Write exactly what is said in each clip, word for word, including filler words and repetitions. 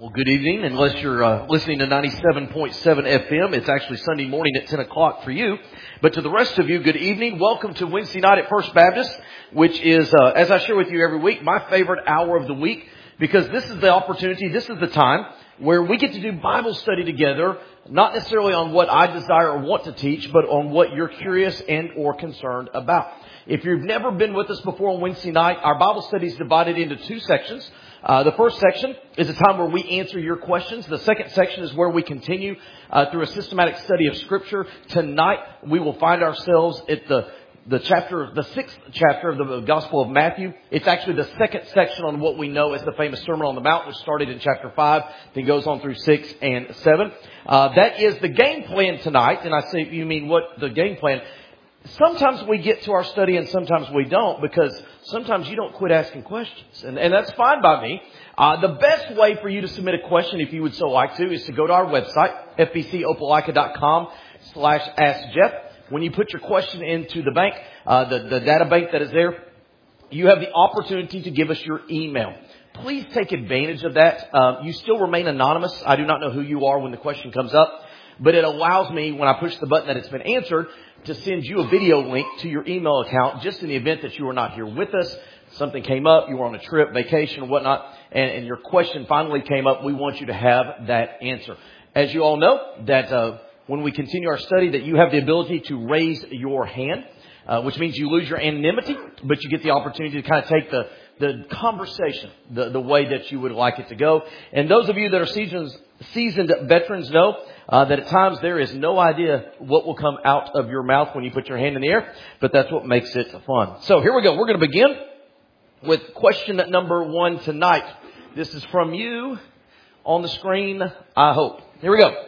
Well, good evening. Unless you're uh, listening to ninety-seven point seven F M, it's actually Sunday morning at ten o'clock for you. But to the rest of you, good evening. Welcome to Wednesday night at First Baptist, which is, uh, as I share with you every week, my favorite hour of the week, because this is the opportunity, this is the time where we get to do Bible study together, not necessarily on what I desire or want to teach, but on what you're curious and or concerned about. If you've never been with us before on Wednesday night, our Bible study is divided into two sections. Uh, the first section is a time where we answer your questions. The second section is where we continue uh, through a systematic study of Scripture. Tonight, we will find ourselves at the the chapter, the sixth chapter of the Gospel of Matthew. It's actually the second section on what we know as the famous Sermon on the Mount, which started in chapter five, then goes on through six and seven. Uh, that is the game plan tonight. And I say, you mean what the game plan? Sometimes we get to our study and sometimes we don't, because sometimes you don't quit asking questions. And, and that's fine by me. Uh, the best way for you to submit a question, if you would so like to, is to go to our website, f b c opelika dot com slash ask Jeff. When you put your question into the bank, uh, the, the data bank that is there, you have the opportunity to give us your email. Please take advantage of that. Uh, you still remain anonymous. I do not know who you are when the question comes up, but it allows me, when I push the button that it's been answered, to send you a video link to your email account, just in the event that you are not here with us. Something came up, you were on a trip, vacation, or whatnot, and, and your question finally came up. We want you to have that answer. As you all know, that uh, when we continue our study, that you have the ability to raise your hand, uh, which means you lose your anonymity, but you get the opportunity to kind of take the the conversation the, the way that you would like it to go. And those of you that are seasoned, seasoned veterans know uh, that at times there is no idea what will come out of your mouth when you put your hand in the air, but that's what makes it fun. So here we go. We're going to begin with question number one tonight. This is from you on the screen, I hope. Here we go.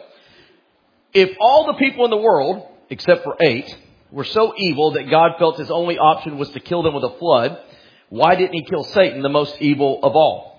If all the people in the world, except for eight, were so evil that God felt his only option was to kill them with a flood, why didn't he kill Satan, the most evil of all?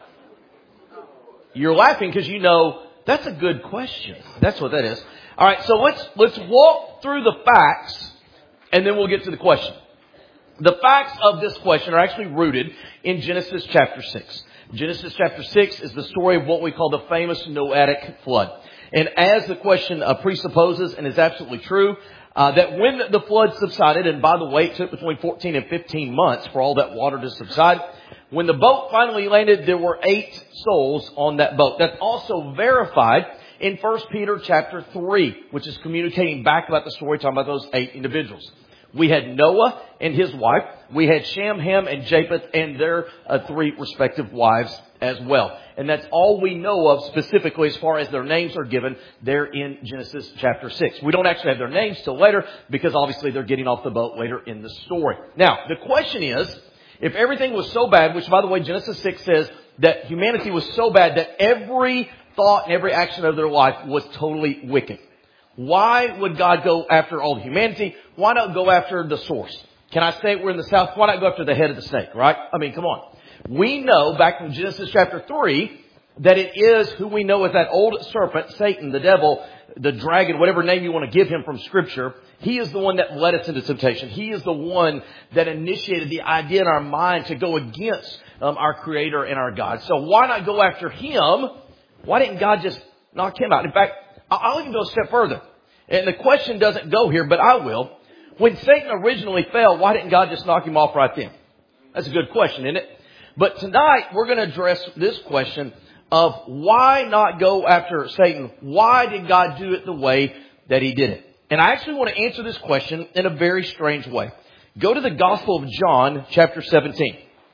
You're laughing because you know that's a good question. That's what that is. All right, so let's let's walk through the facts, and then we'll get to the question. The facts of this question are actually rooted in Genesis chapter six. Genesis chapter six is the story of what we call the famous Noahic flood. And as the question uh, presupposes, and is absolutely true, Uh, that when the flood subsided, and by the way, it took between fourteen and fifteen months for all that water to subside. When the boat finally landed, there were eight souls on that boat. That's also verified in First Peter chapter three, which is communicating back about the story, talking about those eight individuals. We had Noah and his wife. We had Shem, Ham, and Japheth and their uh, three respective wives as well. And that's all we know of specifically as far as their names are given there in Genesis chapter six. We don't actually have their names till later because obviously they're getting off the boat later in the story. Now, the question is, if everything was so bad, which by the way, Genesis six says that humanity was so bad that every thought and every action of their life was totally wicked. Why would God go after all the humanity? Why not go after the source? Can I say we're in the South? Why not go after the head of the snake, right? I mean, come on. We know back from Genesis chapter three that it is who we know as that old serpent, Satan, the devil, the dragon, whatever name you want to give him from Scripture. He is the one that led us into temptation. He is the one that initiated the idea in our mind to go against um, our Creator and our God. So why not go after him? Why didn't God just knock him out? In fact, I'll even go a step further. And the question doesn't go here, but I will. When Satan originally fell, why didn't God just knock him off right then? That's a good question, isn't it? But tonight, we're going to address this question of why not go after Satan? Why did God do it the way that he did it? And I actually want to answer this question in a very strange way. Go to the Gospel of John, chapter seventeen.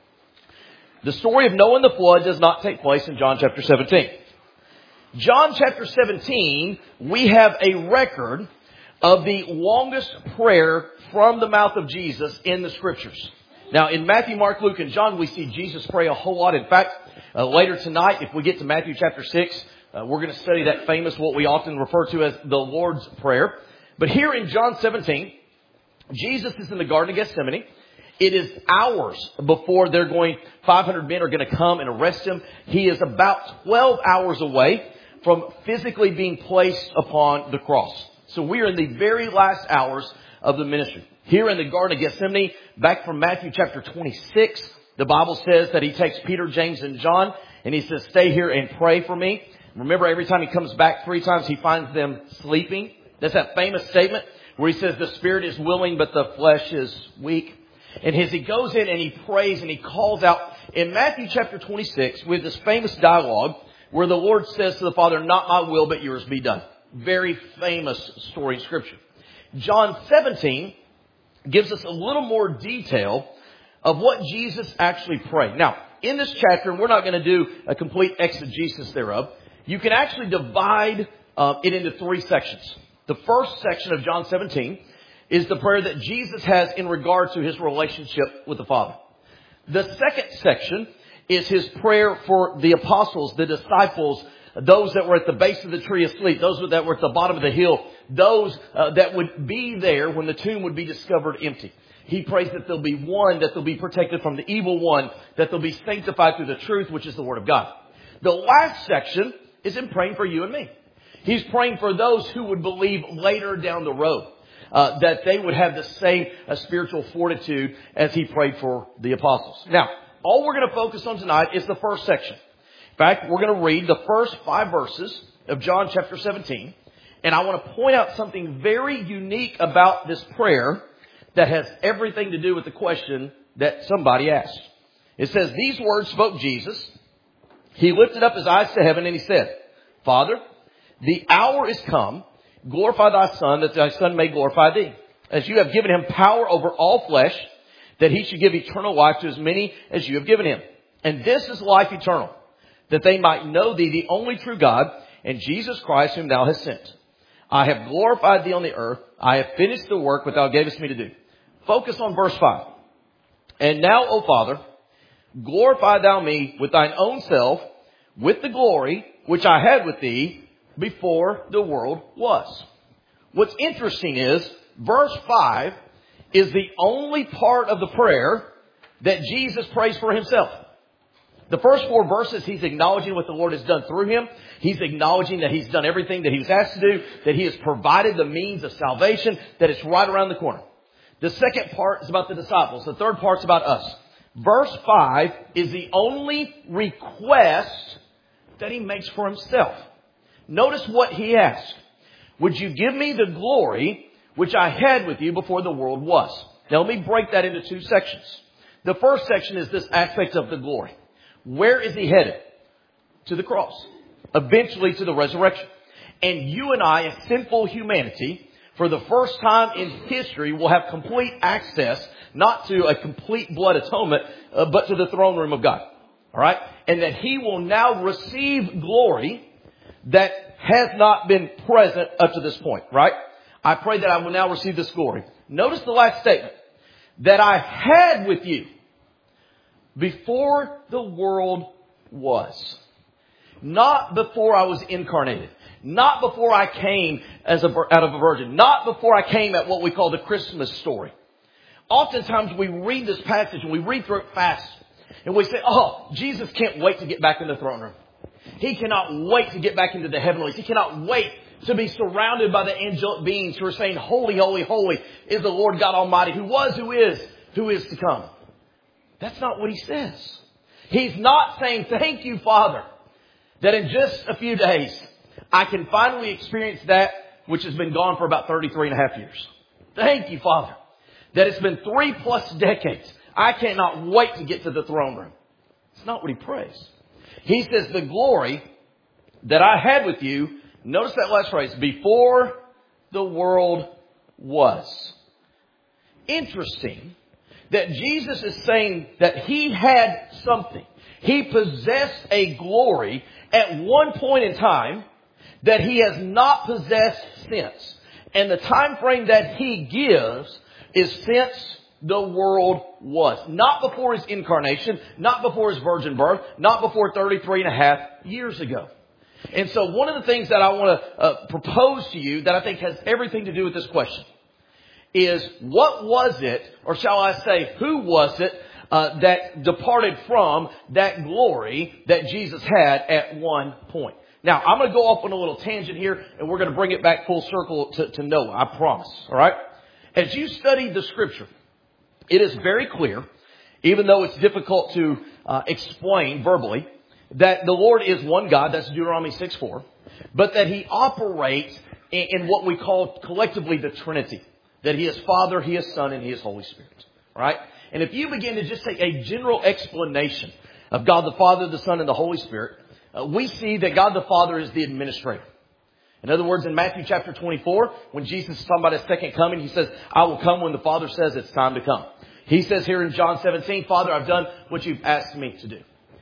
The story of Noah and the flood does not take place in John chapter seventeen. John chapter seventeen, we have a record of the longest prayer from the mouth of Jesus in the Scriptures. Now, in Matthew, Mark, Luke, and John, we see Jesus pray a whole lot. In fact, uh, later tonight, if we get to Matthew chapter six, uh, we're going to study that famous, what we often refer to as the Lord's Prayer. But here in John seventeen, Jesus is in the Garden of Gethsemane. It is hours before they're going, five hundred men are going to come and arrest him. He is about twelve hours away from physically being placed upon the cross. So we are in the very last hours of the ministry. Here in the Garden of Gethsemane, back from Matthew chapter twenty-six, the Bible says that he takes Peter, James, and John And he says, stay here and pray for me. Remember, every time he comes back three times, he finds them sleeping. That's that famous statement where he says the spirit is willing, but the flesh is weak. And as he goes in and he prays and he calls out, in Matthew chapter twenty-six, we have this famous dialogue where the Lord says to the Father, not my will, but yours be done. Very famous story in Scripture. John seventeen gives us a little more detail of what Jesus actually prayed. Now, in this chapter, and we're not going to do a complete exegesis thereof, you can actually divide uh, it into three sections. The first section of John seventeen is the prayer that Jesus has in regard to his relationship with the Father. The second section is his prayer for the apostles, the disciples, those that were at the base of the tree asleep, those that were at the bottom of the hill, those uh, that would be there when the tomb would be discovered empty. He prays that they'll be one, that they'll be protected from the evil one, that they'll be sanctified through the truth, which is the Word of God. The last section is him praying for you and me. He's praying for those who would believe later down the road, uh, that they would have the same uh, spiritual fortitude as he prayed for the apostles. Now, all we're going to focus on tonight is the first section. In fact, we're going to read the first five verses of John chapter seventeen. And I want to point out something very unique about this prayer that has everything to do with the question that somebody asked. It says, these words spoke Jesus. He lifted up his eyes to heaven and he said, Father, the hour is come. Glorify thy Son, that thy Son may glorify thee. As you have given him power over all flesh, that he should give eternal life to as many as you have given him. And this is life eternal, that they might know thee, the only true God, and Jesus Christ, whom thou hast sent. I have glorified thee on the earth. I have finished the work which thou gavest me to do. Focus on verse five. And now, O Father, glorify thou me with thine own self, with the glory which I had with thee before the world was. What's interesting is, verse five is the only part of the prayer that Jesus prays for himself. The first four verses, he's acknowledging what the Lord has done through him. He's acknowledging that he's done everything that he was asked to do, that he has provided the means of salvation, that it's right around the corner. The second part is about the disciples. The third part's about us. Verse five is the only request that he makes for himself. Notice what he asked. Would you give me the glory which I had with you before the world was? Now let me break that into two sections. The first section is this aspect of the glory. Where is he headed? To the cross. Eventually to the resurrection. And you and I, as sinful humanity, for the first time in history, will have complete access, not to a complete blood atonement, uh, but to the throne room of God. All right? And that he will now receive glory that has not been present up to this point. Right? I pray that I will now receive this glory. Notice the last statement. That I had with you before the world was. Not before I was incarnated. Not before I came as a, out of a virgin. Not before I came at what we call the Christmas story. Oftentimes we read this passage and we read through it fast. And we say, oh, Jesus can't wait to get back in the throne room. He cannot wait to get back into the heavenlies. He cannot wait to be surrounded by the angelic beings who are saying, holy, holy, holy is the Lord God Almighty, who was, who is, who is to come. That's not what he says. He's not saying, thank you, Father, that in just a few days, I can finally experience that which has been gone for about thirty-three and a half years. Thank you, Father, that it's been three plus decades. I cannot wait to get to the throne room. It's not what he prays. He says, the glory that I had with you, notice that last phrase, before the world was. Interesting that Jesus is saying that he had something. He possessed a glory at one point in time that he has not possessed since. And the time frame that he gives is since the world was. Not before his incarnation, not before his virgin birth, not before thirty-three and a half years ago. And so one of the things that I want to uh, propose to you that I think has everything to do with this question is, what was it, or shall I say, who was it uh, that departed from that glory that Jesus had at one point? Now, I'm going to go off on a little tangent here, and we're going to bring it back full circle to, to Noah, I promise. All right? As you study the Scripture, it is very clear, even though it's difficult to uh, explain verbally, that the Lord is one God, that's Deuteronomy six four, but that He operates in, in what we call collectively the Trinity. That He is Father, He is Son, and He is Holy Spirit. Right? And if you begin to just take a general explanation of God the Father, the Son, and the Holy Spirit, uh, we see that God the Father is the administrator. In other words, in Matthew chapter twenty-four, when Jesus is talking about His second coming, He says, I will come when the Father says it's time to come. He says here in John seventeen, Father, I've done what you've asked me to do.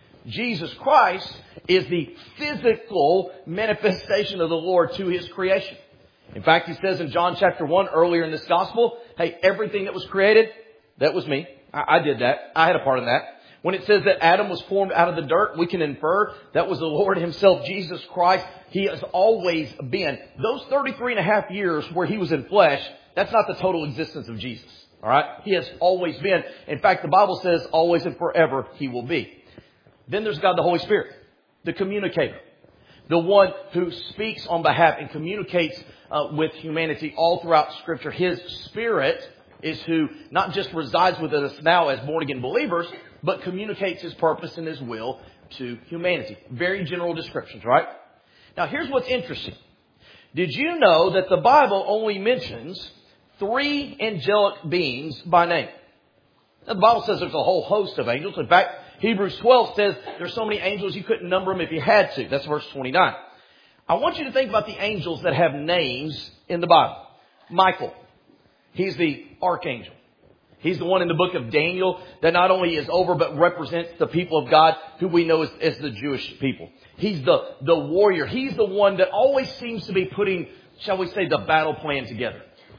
Jesus Christ is the physical manifestation of the Lord to His creation. In fact, He says in John chapter one, earlier in this gospel, hey, everything that was created, that was me. I, I did that. I had a part in that. When it says that Adam was formed out of the dirt, we can infer that was the Lord Himself, Jesus Christ. He has always been. Those thirty-three and a half years where He was in flesh, that's not the total existence of Jesus. All right? He has always been. In fact, the Bible says always and forever He will be. Then there's God the Holy Spirit, the communicator, the one who speaks on behalf and communicates uh, with humanity all throughout Scripture. His Spirit is who not just resides with us now as born-again believers, but communicates His purpose and His will to humanity. Very general descriptions, right? Now, here's what's interesting. Did you know that the Bible only mentions three angelic beings by name? Now, the Bible says there's a whole host of angels. In fact, Hebrews twelve says there's so many angels you couldn't number them if you had to. That's verse twenty-nine. I want you to think about the angels that have names in the Bible. Michael. He's the archangel. He's the one in the book of Daniel that not only is over but represents the people of God who we know as, as the Jewish people. He's the, the warrior. He's the one that always seems to be putting, shall we say, the battle plan together.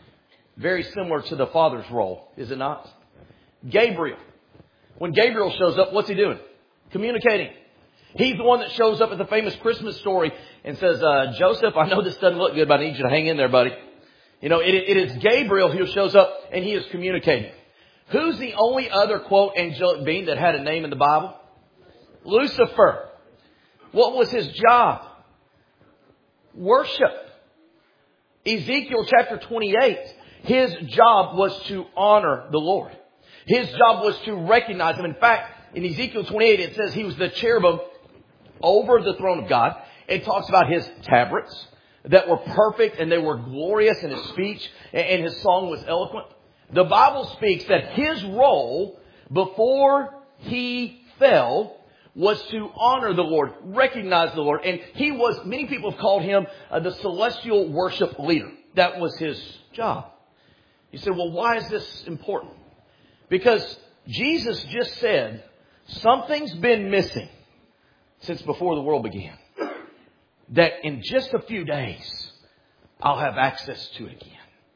Very similar to the Father's role, is it not? Gabriel. When Gabriel shows up, what's he doing? Communicating. He's the one that shows up at the famous Christmas story and says, uh, Joseph, I know this doesn't look good, but I need you to hang in there, buddy. You know, it, it is Gabriel who shows up and he is communicating. Who's the only other, quote, angelic being that had a name in the Bible? Lucifer. What was his job? Worship. Ezekiel chapter twenty-eight. His job was to honor the Lord. His job was to recognize Him. In fact, in Ezekiel twenty-eight, it says he was the cherubim over the throne of God. It talks about His tabrets that were perfect and they were glorious in His speech and His song was eloquent. The Bible speaks that His role before He fell was to honor the Lord, recognize the Lord. And He was, many people have called Him uh, the celestial worship leader. That was His job. You say, well, why is this important? Because Jesus just said, something's been missing since before the world began. That in just a few days, I'll have access to it again.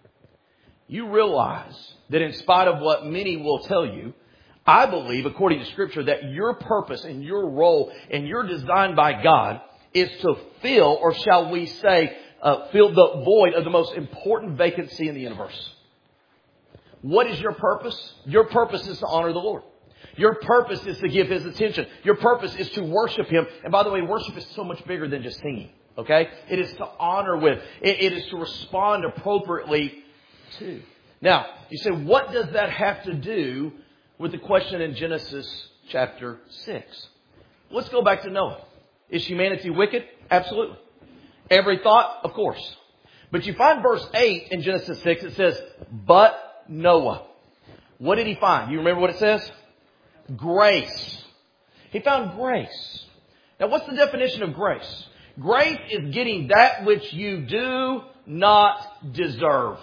You realize that in spite of what many will tell you, I believe, according to Scripture, that your purpose and your role and your design by God is to fill, or shall we say, uh, fill the void of the most important vacancy in the universe. What is your purpose? Your purpose is to honor the Lord. Your purpose is to give His attention. Your purpose is to worship Him. And by the way, worship is so much bigger than just singing. Okay? It is to honor with. It, it is to respond appropriately to. Now, you say, what does that have to do with the question in Genesis chapter six? Let's go back to Noah. Is humanity wicked? Absolutely. Every thought? Of course. But you find verse eight in Genesis six. It says, but Noah. What did he find? You remember what it says? Grace. He found grace. Now, what's the definition of grace? Grace is getting that which you do not deserve.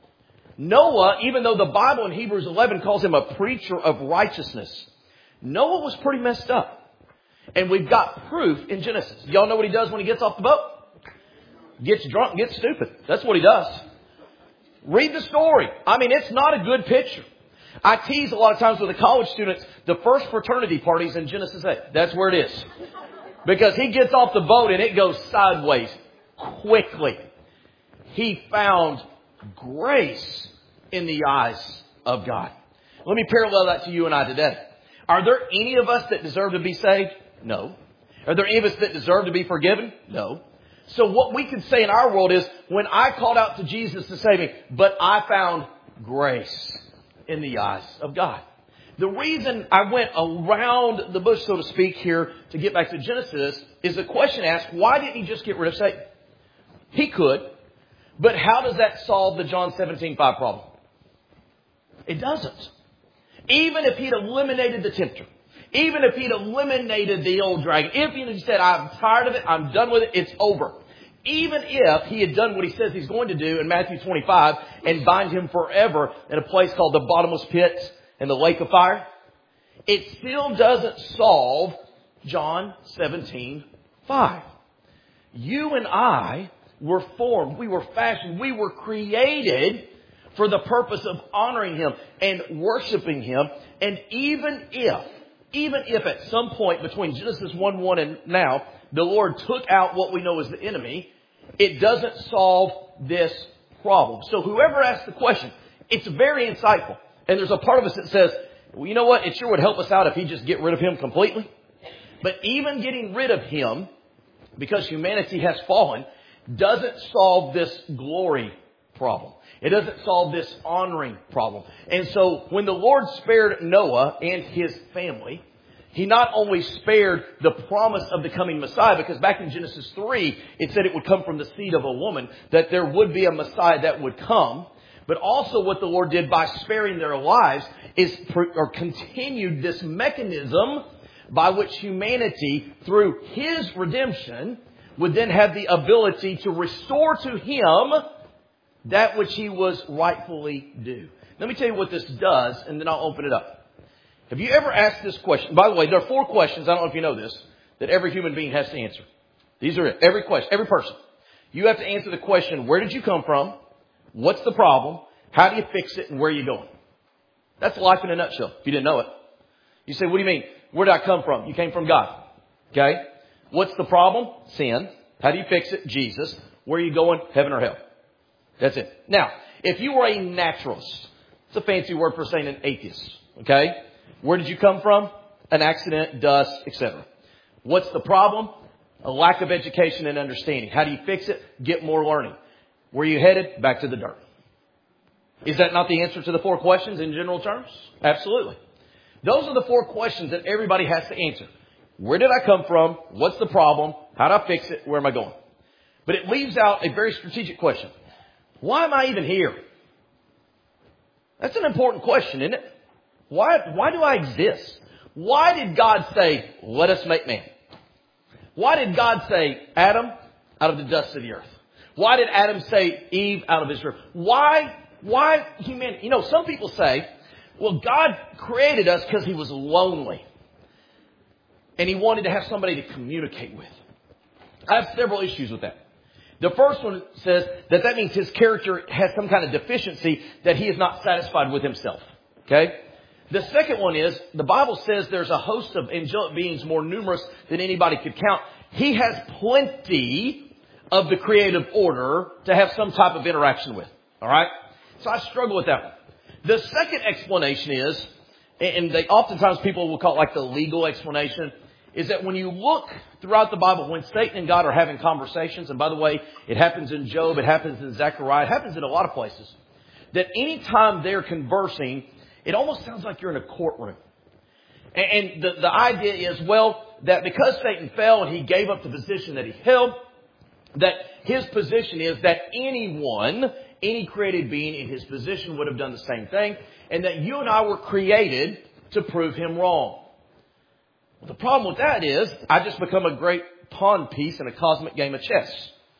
Noah, even though the Bible in Hebrews eleven calls him a preacher of righteousness, Noah was pretty messed up. And we've got proof in Genesis. Y'all know what he does when he gets off the boat? Gets drunk and gets stupid. That's what he does. Read the story. I mean, it's not a good picture. I tease a lot of times with the college students, the first fraternity party's in Genesis eight. That's where it is. Because he gets off the boat and it goes sideways quickly. He found grace in the eyes of God. Let me parallel that to you and I today. Are there any of us that deserve to be saved? No. Are there any of us that deserve to be forgiven? No. So what we can say in our world is, when I called out to Jesus to save me, but I found grace in the eyes of God. The reason I went around the bush, so to speak, here to get back to Genesis is the question asked, why didn't he just get rid of Satan? He could, but how does that solve the John seventeen five problem? It doesn't. Even if he'd eliminated the tempter, even if he'd eliminated the old dragon, if he said, I'm tired of it, I'm done with it, it's over. Even if he had done what he says he's going to do in Matthew twenty-five and bind him forever in a place called the bottomless pit and the lake of fire, it still doesn't solve John seventeen five. You and I were formed, we were fashioned, we were created for the purpose of honoring Him and worshiping Him. And even if, even if at some point between Genesis one one and now, the Lord took out what we know as the enemy, it doesn't solve this problem. So whoever asked the question, it's very insightful. And there's a part of us that says, well, you know what? It sure would help us out if He just get rid of Him completely. But even getting rid of Him, because humanity has fallen, doesn't solve this glory problem. It doesn't solve this honoring problem. And so when the Lord spared Noah and his family, He not only spared the promise of the coming Messiah, because back in Genesis three, it said it would come from the seed of a woman, that there would be a Messiah that would come. But also what the Lord did by sparing their lives is or continued this mechanism by which humanity, through His redemption, would then have the ability to restore to Him that which He was rightfully due. Let me tell you what this does, and then I'll open it up. Have you ever asked this question? By the way, there are four questions, I don't know if you know this, that every human being has to answer. These are it. Every question, every person. You have to answer the question, where did you come from? What's the problem? How do you fix it? And where are you going? That's life in a nutshell, if you didn't know it. You say, what do you mean? Where did I come from? You came from God. Okay? What's the problem? Sin. How do you fix it? Jesus. Where are you going? Heaven or hell? That's it. Now, if you were a naturalist, it's a fancy word for saying an atheist. Okay? Where did you come from? An accident, dust, et cetera. What's the problem? A lack of education and understanding. How do you fix it? Get more learning. Where are you headed? Back to the dirt. Is that not the answer to the four questions in general terms? Absolutely. Those are the four questions that everybody has to answer. Where did I come from? What's the problem? How do I fix it? Where am I going? But it leaves out a very strategic question. Why am I even here? That's an important question, isn't it? Why, why do I exist? Why did God say, let us make man? Why did God say, Adam, out of the dust of the earth? Why did Adam say, Eve, out of his rib? Why, why humanity? You know, some people say, well, God created us because He was lonely. And He wanted to have somebody to communicate with. I have several issues with that. The first one says that that means His character has some kind of deficiency that He is not satisfied with Himself. Okay? The second one is, the Bible says there's a host of angelic beings more numerous than anybody could count. He has plenty of the creative order to have some type of interaction with. All right? So I struggle with that one. The second explanation is, and they oftentimes people will call it like the legal explanation, is that when you look throughout the Bible, when Satan and God are having conversations, and by the way, it happens in Job, it happens in Zechariah, it happens in a lot of places, that anytime they're conversing, it almost sounds like you're in a courtroom. And the, the idea is, well, that because Satan fell and he gave up the position that he held, that his position is that anyone, any created being in his position would have done the same thing, and that you and I were created to prove him wrong. Well, the problem with that is, I just become a great pawn piece in a cosmic game of chess.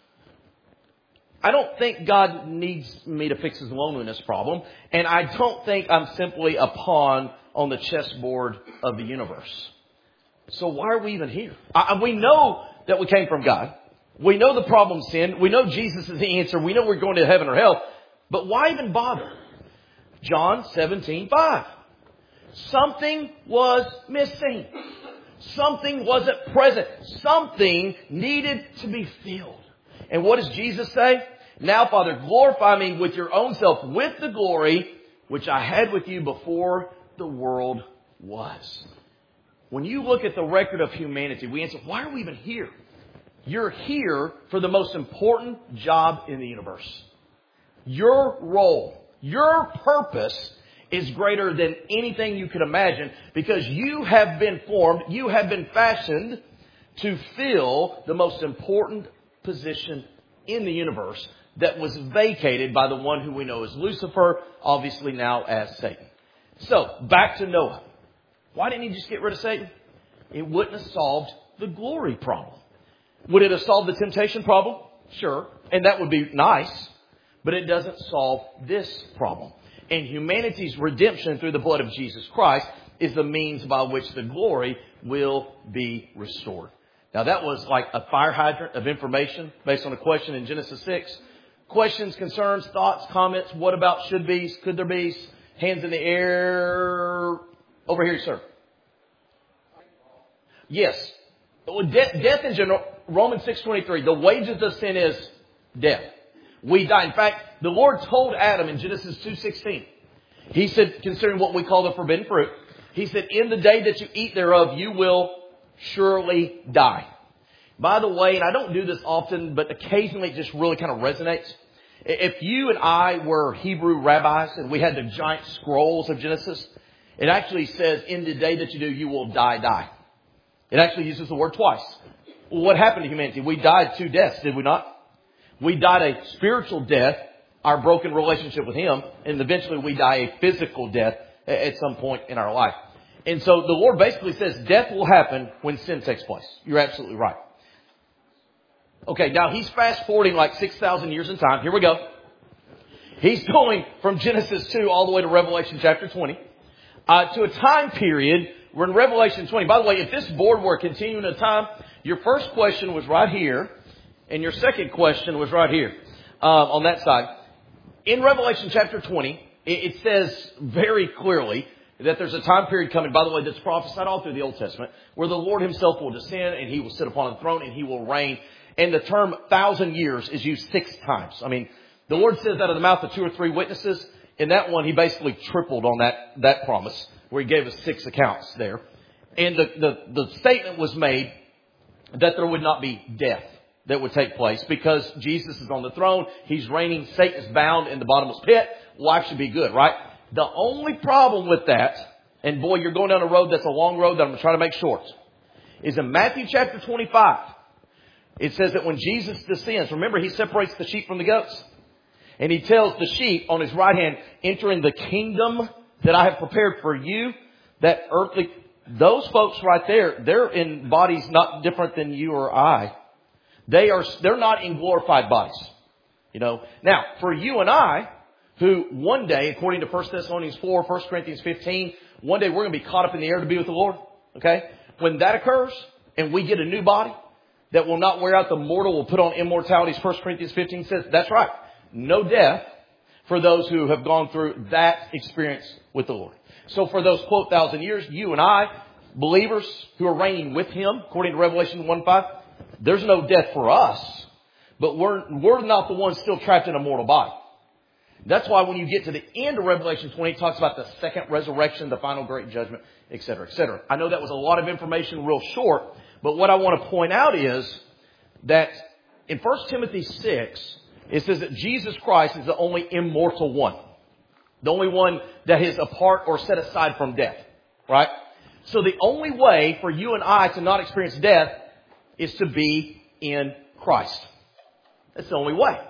I don't think God needs me to fix His loneliness problem, and I don't think I'm simply a pawn on the chessboard of the universe. So why are we even here? I, we know that we came from God. We know the problem's sin. We know Jesus is the answer. We know we're going to heaven or hell. But why even bother? John seventeen five. Something was missing. Something wasn't present. Something needed to be filled. And what does Jesus say? Now, Father, glorify me with your own self, with the glory which I had with you before the world was. When you look at the record of humanity, we answer, why are we even here? You're here for the most important job in the universe. Your role, your purpose is greater than anything you could imagine, because you have been formed, you have been fashioned to fill the most important position in the universe that was vacated by the one who we know as Lucifer, obviously now as Satan. So, back to Noah. Why didn't he just get rid of Satan? It wouldn't have solved the glory problem. Would it have solved the temptation problem? Sure. And that would be nice. But it doesn't solve this problem. And humanity's redemption through the blood of Jesus Christ is the means by which the glory will be restored. Now that was like a fire hydrant of information based on a question in Genesis six. Questions, concerns, thoughts, comments, what about, should be's, could there be's, hands in the air. Over here, sir. Yes. De- death in general, Romans six twenty-three, the wages of sin is death. We die. In fact, the Lord told Adam in Genesis two sixteen, He said, considering what we call the forbidden fruit, He said, in the day that you eat thereof, you will surely die. By the way, and I don't do this often, but occasionally it just really kind of resonates. If you and I were Hebrew rabbis and we had the giant scrolls of Genesis, it actually says, in the day that you do, you will die, die. It actually uses the word twice. Well, what happened to humanity? We died two deaths, did we not? We died a spiritual death, our broken relationship with Him, and eventually we die a physical death at some point in our life. And so the Lord basically says death will happen when sin takes place. You're absolutely right. Okay, now He's fast forwarding like six thousand years in time. Here we go. He's going from Genesis two all the way to Revelation chapter twenty. Uh, to a time period, we're in Revelation twenty. By the way, if this board were continuing a time, your first question was right here, and your second question was right here, um, on that side. In Revelation chapter twenty, it, it says very clearly that there's a time period coming, by the way, that's prophesied all through the Old Testament, where the Lord Himself will descend and He will sit upon the throne and He will reign. And the term thousand years is used six times. I mean, the Lord says out of the mouth of two or three witnesses. In that one, He basically tripled on that, that promise, where He gave us six accounts there. And the, the, the statement was made that there would not be death that would take place because Jesus is on the throne. He's reigning. Satan is bound in the bottomless pit. Life should be good, right? The only problem with that, and boy, you're going down a road that's a long road that I'm going to try to make short, is in Matthew chapter twenty-five. It says that when Jesus descends, remember He separates the sheep from the goats. And He tells the sheep on His right hand, enter in the kingdom that I have prepared for you. That earthly, those folks right there, they're in bodies not different than you or I. They are, they're not in glorified bodies. You know, now for you and I, who one day, according to First Thessalonians four, First Corinthians fifteen, one day we're going to be caught up in the air to be with the Lord. Okay. When that occurs and we get a new body that will not wear out, the mortal will put on immortality, as First Corinthians fifteen says. That's right. No death for those who have gone through that experience with the Lord. So for those, quote, thousand years, you and I, believers who are reigning with Him, according to Revelation one five, there's no death for us, but we're, we're not the ones still trapped in a mortal body. That's why when you get to the end of Revelation twenty, it talks about the second resurrection, the final great judgment, et cetera, et cetera. I know that was a lot of information real short, but what I want to point out is that in First Timothy six, it says that Jesus Christ is the only immortal one. The only one that is apart or set aside from death. Right? So the only way for you and I to not experience death is to be in Christ. That's the only way.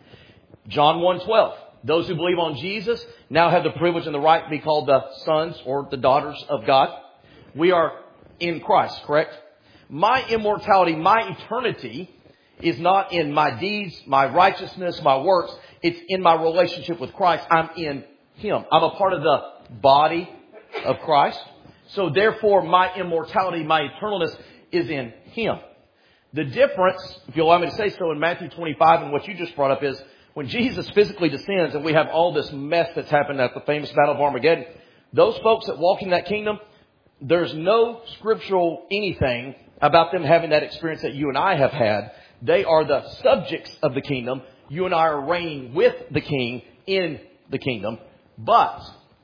John one twelve. Those who believe on Jesus now have the privilege and the right to be called the sons or the daughters of God. We are in Christ, correct? My immortality, my eternity is not in my deeds, my righteousness, my works. It's in my relationship with Christ. I'm in Him. I'm a part of the body of Christ. So therefore, my immortality, my eternalness is in Him. The difference, if you'll allow me to say so, in Matthew twenty-five and what you just brought up is when Jesus physically descends and we have all this mess that's happened at the famous Battle of Armageddon, those folks that walk in that kingdom, there's no scriptural anything about them having that experience that you and I have had. They are the subjects of the kingdom. You and I are reigning with the King in the kingdom. But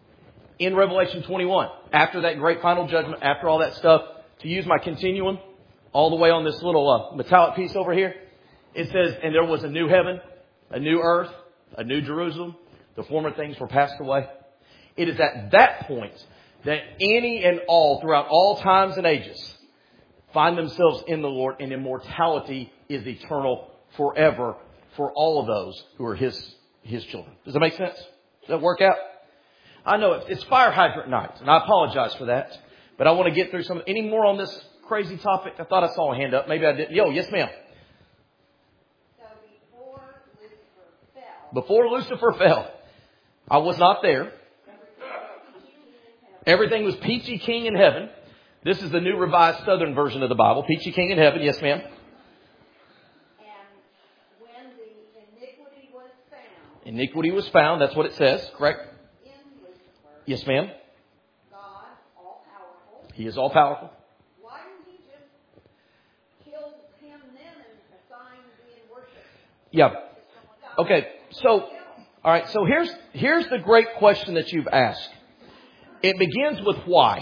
in Revelation twenty-one, after that great final judgment, after all that stuff, to use my continuum, all the way on this little uh, metallic piece over here, it says, and there was a new heaven, a new earth, a new Jerusalem. The former things were passed away. It is at that point that any and all, throughout all times and ages, find themselves in the Lord, and immortality is eternal forever for all of those who are His His children. Does that make sense? Does that work out? I know it's, it's fire hydrant night, and I apologize for that. But I want to get through some. Any more on this crazy topic? I thought I saw a hand up. Maybe I didn't. Yo, yes, ma'am. So before Lucifer fell, Before Lucifer fell, I was not there. Everything was peachy keen in heaven. This is the New Revised Southern version of the Bible. Peachy king in heaven. Yes, ma'am. and when the iniquity was found Iniquity was found. That's what it says. Correct? in Lucifer, Yes, ma'am. God, all powerful, He is all powerful. why didn't He just kill him then and assign being worshipped Yeah. to someone else? Okay. So, all right. So here's here's the great question that you've asked. It begins with why.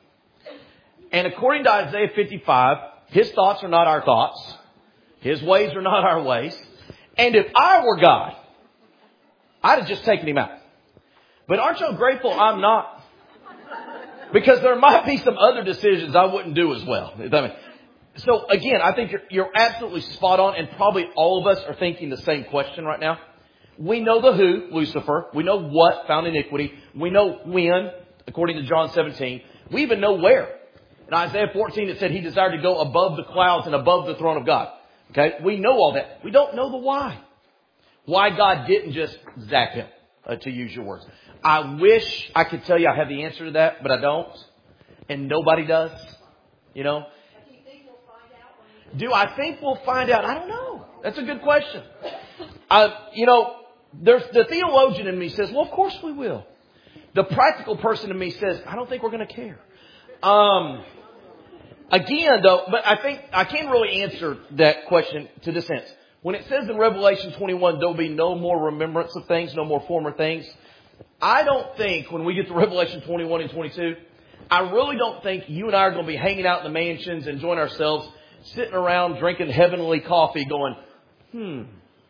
And according to Isaiah fifty-five, His thoughts are not our thoughts. His ways are not our ways. And if I were God, I'd have just taken Him out. But aren't you grateful I'm not? Because there might be some other decisions I wouldn't do as well. I mean, so again, I think you're, you're absolutely spot on, and probably all of us are thinking the same question right now. We know the who, Lucifer. We know what, found iniquity. We know when, according to John seventeen. We even know where. In Isaiah fourteen, it said He desired to go above the clouds and above the throne of God. Okay? We know all that. We don't know the why. Why God didn't just zap Him, uh, to use your words. I wish I could tell you I have the answer to that, but I don't. And nobody does. You know? But do you think you'll find out when you Do I think we'll find out? I don't know. That's a good question. Uh, you know, there's the theologian in me says, well, of course we will. The practical person in me says, I don't think we're going to care. Um, again, though, but I think I can really answer that question to this sense. When it says in Revelation twenty-one, there'll be no more remembrance of things, no more former things. I don't think when we get to Revelation twenty-one and twenty-two, I really don't think you and I are going to be hanging out in the mansions, enjoying ourselves, sitting around drinking heavenly coffee going, hmm,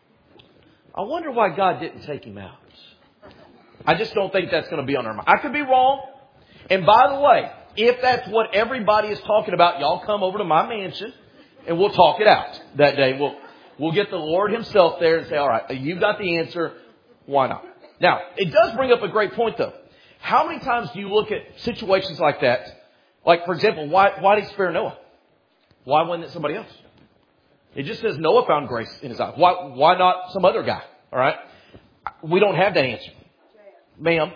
I wonder why God didn't take him out. I just don't think that's going to be on our mind. I could be wrong. And by the way, if that's what everybody is talking about, y'all come over to my mansion and we'll talk it out that day. We'll, we'll get the Lord himself there and say, all right, you got the answer. Why not? Now, it does bring up a great point though. How many times do you look at situations like that? Like, for example, why, why did he spare Noah? Why wasn't it somebody else? It just says Noah found grace in his eyes. Why, why not some other guy? All right. We don't have that answer. Ma'am.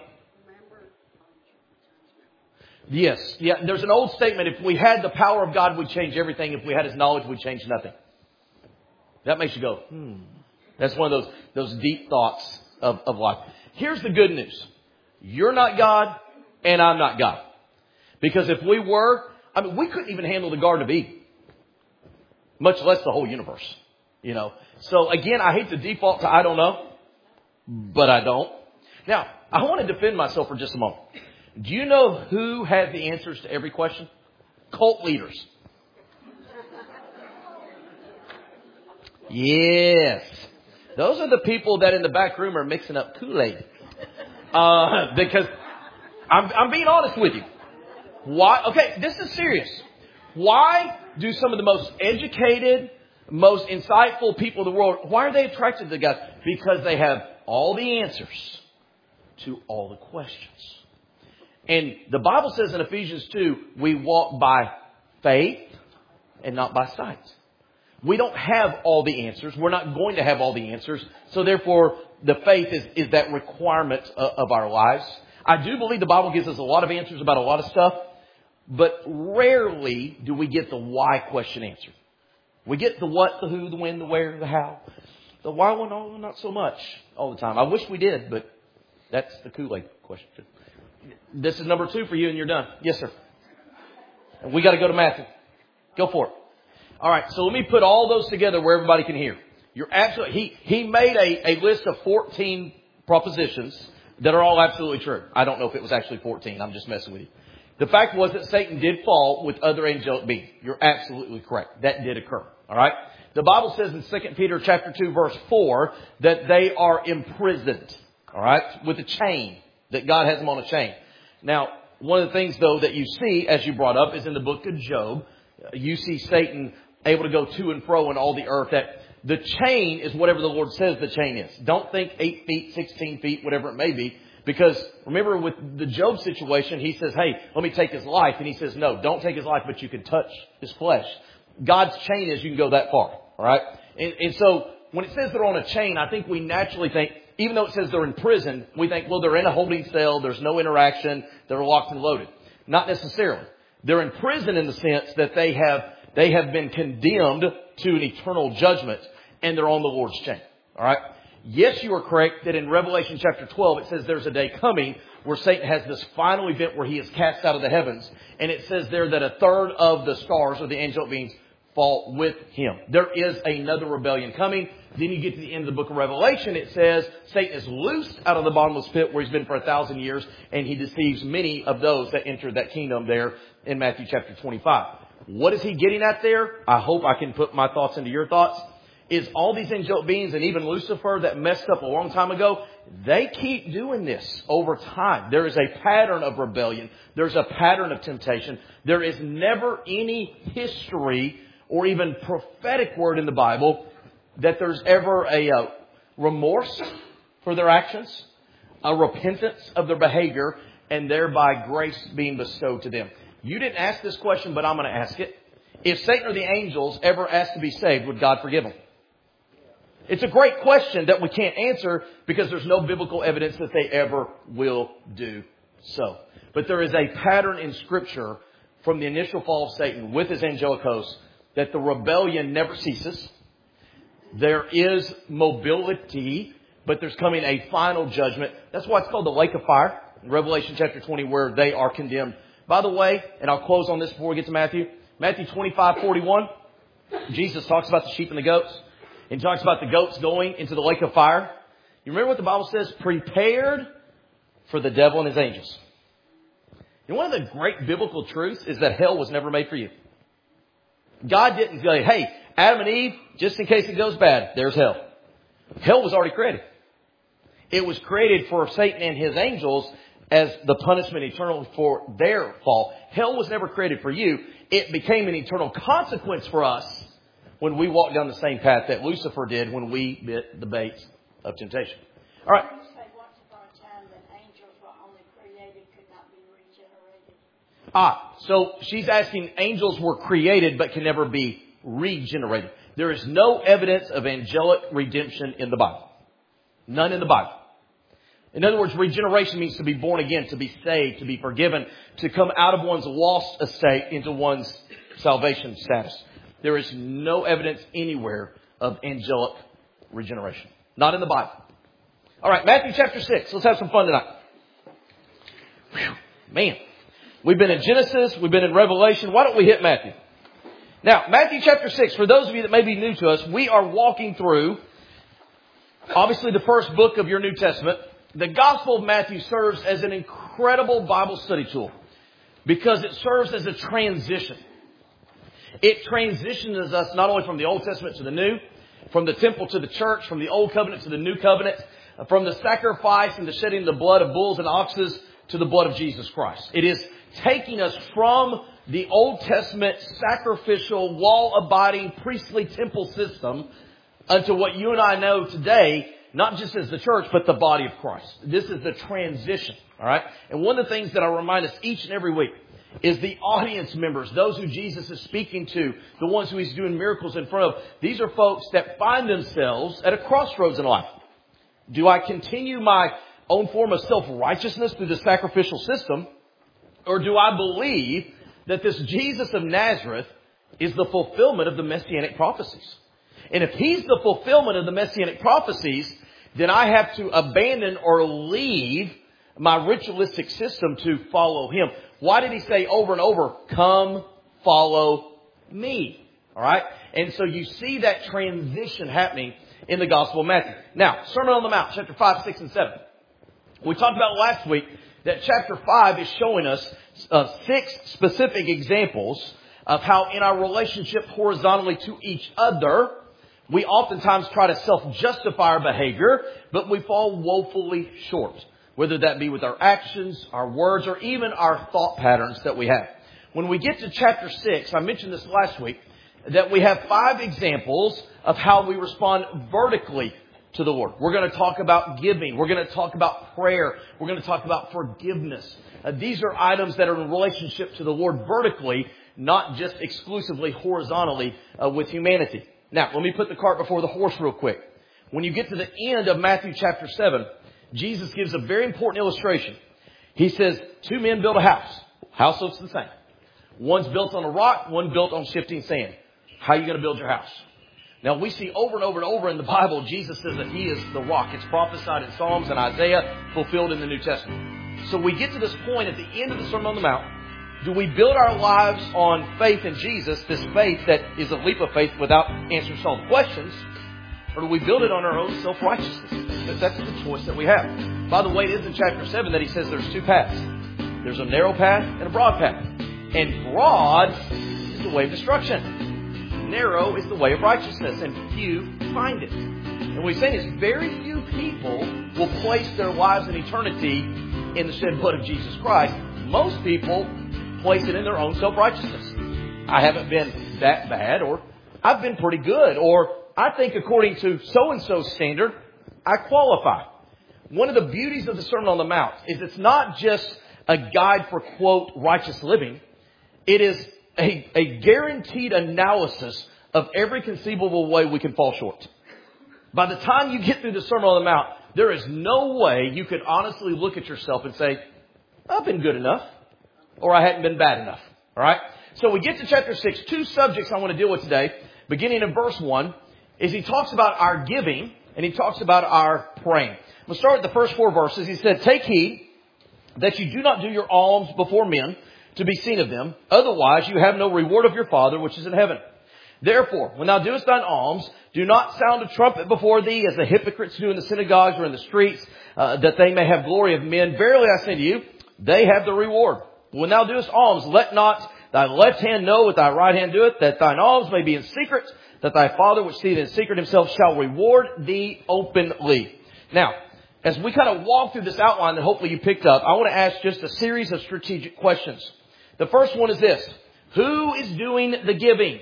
Yes. Yeah. There's an old statement. If we had the power of God, we'd change everything. If we had his knowledge, we'd change nothing. That makes you go, hmm. That's one of those, those deep thoughts of, of life. Here's the good news. You're not God and I'm not God. Because if we were, I mean, we couldn't even handle the Garden of Eden. Much less the whole universe. You know. So again, I hate to default to I don't know. But I don't. Now, I want to defend myself for just a moment. Do you know who had the answers to every question? Cult leaders. Yes. Those are the people that in the back room are mixing up Kool-Aid. Uh, because I'm, I'm being honest with you. Why? Okay, this is serious. Why do some of the most educated, most insightful people in the world, why are they attracted to the guys? Because they have all the answers to all the questions. And the Bible says in Ephesians two, we walk by faith and not by sight. We don't have all the answers. We're not going to have all the answers. So therefore, the faith is, is that requirement of our lives. I do believe the Bible gives us a lot of answers about a lot of stuff. But rarely do we get the why question answered. We get the what, the who, the when, the where, the how. The why one, oh, not so much all the time. I wish we did, but that's the Kool-Aid question. This is number two for you and you're done. Yes, sir. And we got to go to Matthew. Go for it. All right. So let me put all those together where everybody can hear. You're absolutely, he, he made a, a list of fourteen propositions that are all absolutely true. I don't know if it was actually fourteen. I'm just messing with you. The fact was that Satan did fall with other angelic beings. You're absolutely correct. That did occur. All right. The Bible says in Second Peter chapter two, verse four, that they are imprisoned. All right. With a chain. that God has them on a chain. Now, one of the things, though, that you see, as you brought up, is in the book of Job. You see Satan able to go to and fro in all the earth. That the chain is whatever the Lord says the chain is. Don't think eight feet, sixteen feet, whatever it may be. Because remember with the Job situation, he says, hey, let me take his life. And he says, no, don't take his life, but you can touch his flesh. God's chain is you can go that far. All right. And, and so when it says they're on a chain, I think we naturally think, even though it says they're in prison, we think, well, they're in a holding cell. There's no interaction. They're locked and loaded. Not necessarily. They're in prison in the sense that they have, they have been condemned to an eternal judgment and they're on the Lord's chain. All right. Yes, you are correct that in Revelation chapter twelve, it says there's a day coming where Satan has this final event where he is cast out of the heavens. And it says there that a third of the stars or the angelic beings fall with him. There is another rebellion coming. Then you get to the end of the book of Revelation. It says Satan is loosed out of the bottomless pit where he's been for a thousand years. And he deceives many of those that entered that kingdom there in Matthew chapter twenty-five. What is he getting at there? I hope I can put my thoughts into your thoughts. Is all these angelic beings and even Lucifer that messed up a long time ago, they keep doing this over time. There is a pattern of rebellion. There's a pattern of temptation. There is never any history or even prophetic word in the Bible that there's ever a uh, remorse for their actions, a repentance of their behavior, and thereby grace being bestowed to them. You didn't ask this question, but I'm going to ask it. If Satan or the angels ever asked to be saved, would God forgive them? It's a great question that we can't answer because there's no biblical evidence that they ever will do so. But there is a pattern in Scripture from the initial fall of Satan with his angelic host that the rebellion never ceases. There is mobility, but there's coming a final judgment. That's why it's called the lake of fire in Revelation chapter twenty, where they are condemned. By the way, and I'll close on this before we get to Matthew. Matthew twenty-five forty-one, Jesus talks about the sheep and the goats. And he talks about the goats going into the lake of fire. You remember what the Bible says? Prepared for the devil and his angels. And one of the great biblical truths is that hell was never made for you. God didn't say, hey, Adam and Eve, just in case it goes bad, there's hell. Hell was already created. It was created for Satan and his angels as the punishment eternally for their fall. Hell was never created for you. It became an eternal consequence for us when we walked down the same path that Lucifer did when we bit the bait of temptation. All right. You say once upon a time that angels were only created, could not be regenerated. Ah, so she's asking angels were created but can never be regenerated. There is no evidence of angelic redemption in the Bible. None in the Bible. In other words, regeneration means to be born again, to be saved, to be forgiven, to come out of one's lost estate into one's salvation status. There is no evidence anywhere of angelic regeneration. Not in the Bible. All right, Matthew chapter six. Let's have some fun tonight. Whew, man, we've been in Genesis. We've been in Revelation. Why don't we hit Matthew? Now, Matthew chapter six, for those of you that may be new to us, we are walking through, obviously, the first book of your New Testament. The Gospel of Matthew serves as an incredible Bible study tool because it serves as a transition. It transitions us not only from the Old Testament to the New, from the temple to the church, from the Old Covenant to the New Covenant, from the sacrifice and the shedding of the blood of bulls and oxes to the blood of Jesus Christ. It is taking us from the Old Testament sacrificial, law-abiding, priestly temple system unto what you and I know today, not just as the church, but the body of Christ. This is the transition, all right? And one of the things that I remind us each and every week is the audience members, those who Jesus is speaking to, the ones who he's doing miracles in front of. These are folks that find themselves at a crossroads in life. Do I continue my own form of self-righteousness through the sacrificial system? Or do I believe that this Jesus of Nazareth is the fulfillment of the Messianic prophecies? And if he's the fulfillment of the Messianic prophecies, then I have to abandon or leave my ritualistic system to follow him. Why did he say over and over, come follow me? All right. And so you see that transition happening in the Gospel of Matthew. Now, Sermon on the Mount, chapter five, six, and seven. We talked about last week that chapter five is showing us uh, six specific examples of how in our relationship horizontally to each other, we oftentimes try to self-justify our behavior, but we fall woefully short. whether that be with our actions, our words, or even our thought patterns that we have. When we get to chapter six, I mentioned this last week, that we have five examples of how we respond vertically to the Lord. We're going to talk about giving. We're going to talk about prayer. We're going to talk about forgiveness. Uh, these are items that are in relationship to the Lord vertically, not just exclusively horizontally uh, with humanity. Now, let me put the cart before the horse real quick. When you get to the end of Matthew chapter seven, Jesus gives a very important illustration. He says, two men build a house. House looks the same. One's built on a rock, one built on shifting sand. How are you going to build your house? Now, we see over and over and over in the Bible, Jesus says that He is the rock. It's prophesied in Psalms and Isaiah, fulfilled in the New Testament. So we get to this point at the end of the Sermon on the Mount. Do we build our lives on faith in Jesus, this faith that is a leap of faith without answering all the questions? Or do we build it on our own self-righteousness? That's the choice that we have. By the way, it is in chapter seven that He says there's two paths. There's a narrow path and a broad path. And broad is the way of destruction. Narrow is the way of righteousness, and few find it. And what He's saying is very few people will place their lives in eternity in the shed blood of Jesus Christ. Most people place it in their own self-righteousness. I haven't been that bad, or I've been pretty good, or I think according to so-and-so's standard, I qualify. One of the beauties of the Sermon on the Mount is it's not just a guide for, quote, righteous living. It is A, a guaranteed analysis of every conceivable way we can fall short. By the time you get through the Sermon on the Mount, there is no way you could honestly look at yourself and say, I've been good enough, or I hadn't been bad enough. All right? So we get to chapter six. Two subjects I want to deal with today, beginning in verse one, is he talks about our giving, and he talks about our praying. We'll start with the first four verses. He said, take heed that you do not do your alms before men, to be seen of them. Otherwise, you have no reward of your Father which is in heaven. Therefore, when thou doest thine alms, do not sound a trumpet before thee, as the hypocrites do in the synagogues or in the streets, uh, that they may have glory of men. Verily I say to you, they have the reward. When thou doest alms, let not thy left hand know what thy right hand doeth, that thine alms may be in secret, that thy Father which seeth in secret himself shall reward thee openly. Now, as we kind of walk through this outline that hopefully you picked up, I want to ask just a series of strategic questions. The first one is this. Who is doing the giving?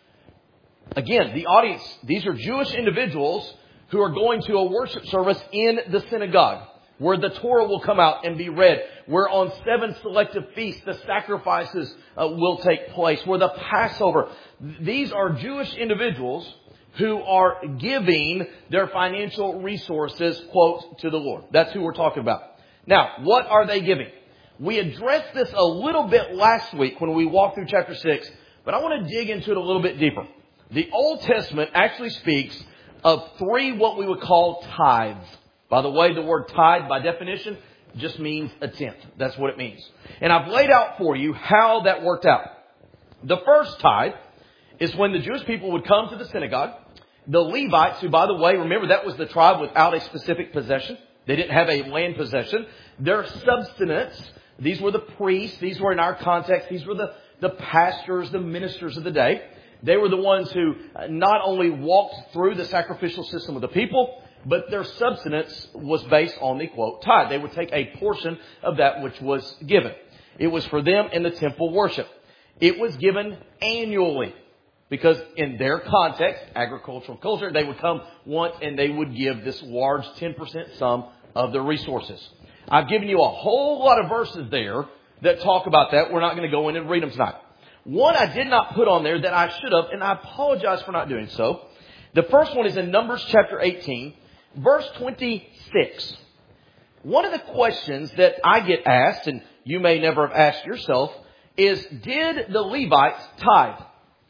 Again, the audience, these are Jewish individuals who are going to a worship service in the synagogue, where the Torah will come out and be read, where on seven selective feasts the sacrifices uh, will take place, where the Passover. These are Jewish individuals who are giving their financial resources, quote, to the Lord. That's who we're talking about. Now, what are they giving? We addressed this a little bit last week when we walked through chapter six, but I want to dig into it a little bit deeper. The Old Testament actually speaks of three what we would call tithes. By the way, the word tithe, by definition, just means a tenth. That's what it means. And I've laid out for you how that worked out. The first tithe is when the Jewish people would come to the synagogue. The Levites, who, by the way, remember that was the tribe without a specific possession. They didn't have a land possession. Their substance, these were the priests. These were, in our context, these were the, the pastors, the ministers of the day. They were the ones who not only walked through the sacrificial system of the people, but their substance was based on the, quote, tithe. They would take a portion of that which was given. It was for them in the temple worship. It was given annually. Because in their context, agricultural culture, they would come once and they would give this large ten percent sum of their resources. I've given you a whole lot of verses there that talk about that. We're not going to go in and read them tonight. One I did not put on there that I should have, and I apologize for not doing so. The first one is in Numbers chapter eighteen, verse twenty-six. One of the questions that I get asked, and you may never have asked yourself, is did the Levites tithe?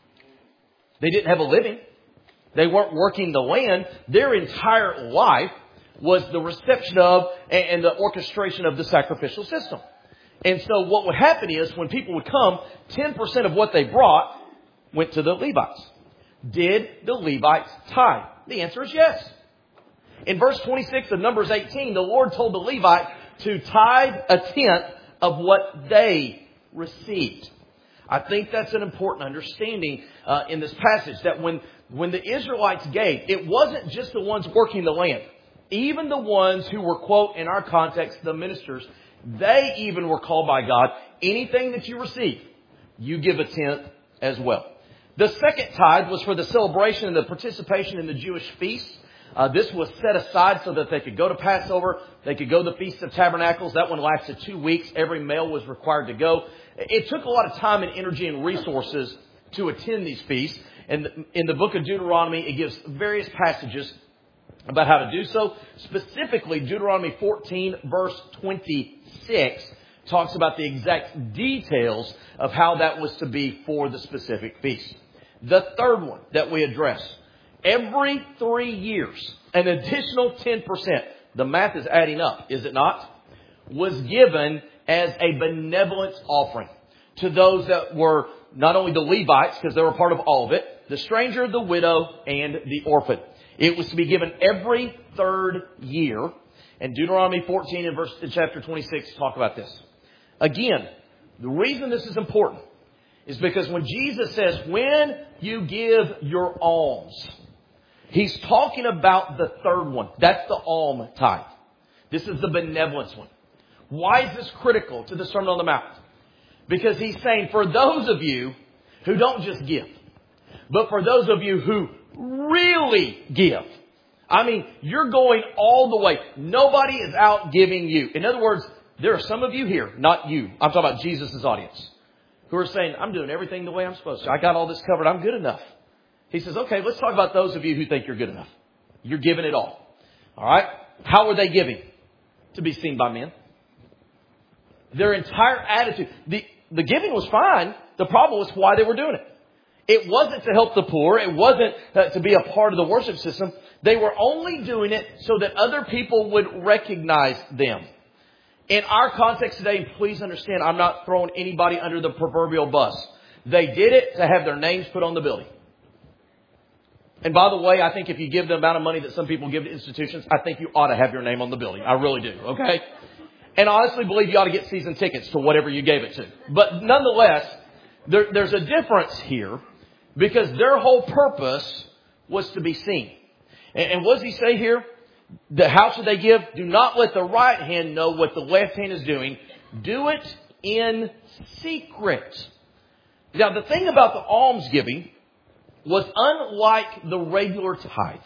They didn't have a living. They weren't working the land. Their entire life was the reception of and the orchestration of the sacrificial system. And so what would happen is when people would come, ten percent of what they brought went to the Levites. Did the Levites tithe? The answer is yes. In verse twenty-six of Numbers eighteen, the Lord told the Levites to tithe a tenth of what they received. I think that's an important understanding uh, in this passage, that when, when the Israelites gave, it wasn't just the ones working the land. even the ones who were, quote, in our context, the ministers, they even were called by God. Anything that you receive, you give a tenth as well. The second tithe was for the celebration and the participation in the Jewish feasts. Uh, this was set aside so that they could go to Passover. They could go to the Feast of Tabernacles. That one lasted two weeks. Every male was required to go. It took a lot of time and energy and resources to attend these feasts. And in the book of Deuteronomy, it gives various passages about how to do so. Specifically, Deuteronomy fourteen, verse twenty-six, talks about the exact details of how that was to be for the specific feast. The third one that we address, every three years, an additional ten percent, the math is adding up, is it not, was given as a benevolence offering to those that were not only the Levites, because they were part of all of it, the stranger, the widow, and the orphan. It was to be given every third year. And Deuteronomy fourteen and verse in chapter twenty-six talk about this. Again, the reason this is important is because when Jesus says, when you give your alms, He's talking about the third one. That's the alm tithe. This is the benevolence one. Why is this critical to the Sermon on the Mount? Because He's saying, for those of you who don't just give, but for those of you who really give, I mean, you're going all the way. Nobody is out giving you. In other words, there are some of you here, not you. I'm talking about Jesus' audience, who are saying, I'm doing everything the way I'm supposed to. I got all this covered. I'm good enough. He says, okay, let's talk about those of you who think you're good enough. You're giving it all. All right? How were they giving? To be seen by men. Their entire attitude. The, the giving was fine. The problem was why they were doing it. It wasn't to help the poor. It wasn't uh, to be a part of the worship system. They were only doing it so that other people would recognize them. In our context today, please understand, I'm not throwing anybody under the proverbial bus. They did it to have their names put on the building. And by the way, I think if you give the amount of money that some people give to institutions, I think you ought to have your name on the building. I really do. Okay? And I honestly believe you ought to get season tickets to whatever you gave it to. But nonetheless, there, there's a difference here because their whole purpose was to be seen. And, and what does he say here? The, how should they give? Do not let the right hand know what the left hand is doing. Do it in secret. Now, the thing about the almsgiving was unlike the regular tithe.